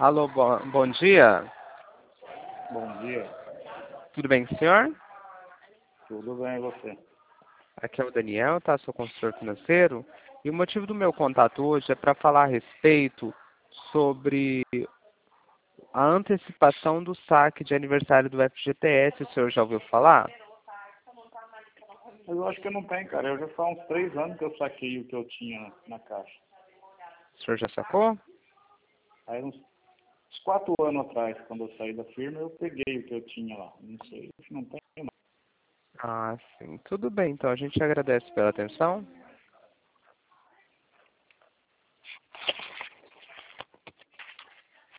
Alô, bom dia. Bom dia. Tudo bem, senhor? Tudo bem, e você? Aqui é o Daniel, tá? Sou consultor financeiro. E o motivo do meu contato hoje é para falar a respeito sobre a antecipação do saque de aniversário do FGTS. O senhor já ouviu falar? Mas eu acho que eu não tenho, cara. Eu já faz uns 3 anos que eu saquei o que eu tinha na caixa. O senhor já sacou? Aí uns 4 anos atrás, quando eu saí da firma, eu peguei o que eu tinha lá. Não sei, acho que não tem mais. Ah, sim. Tudo bem, então. A gente agradece pela atenção.